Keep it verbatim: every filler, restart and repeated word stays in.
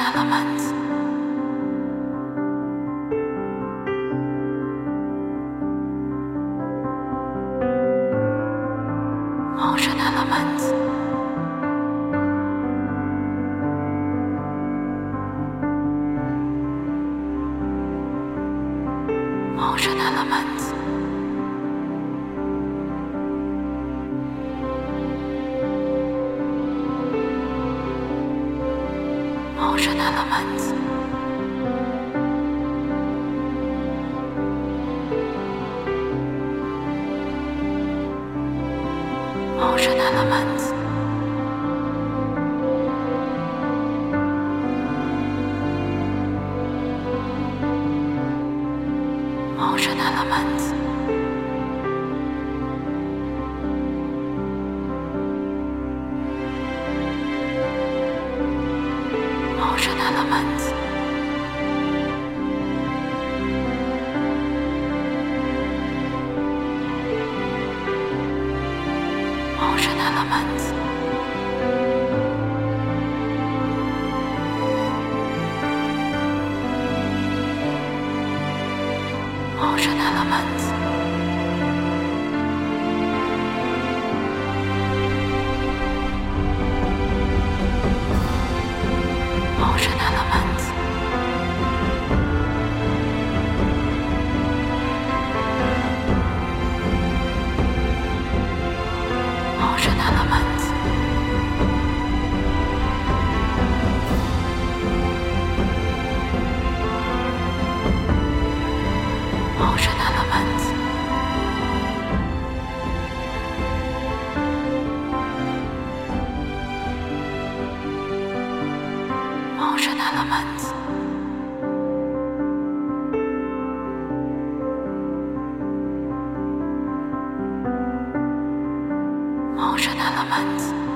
elements. Ocean elements. Ocean elements. Ocean elements. Ocean elements. Ocean elements. Ocean elements. Ocean elements. Ocean elements. Ocean elements. Ocean elements. Ocean elements. Ocean elements. Ocean elements.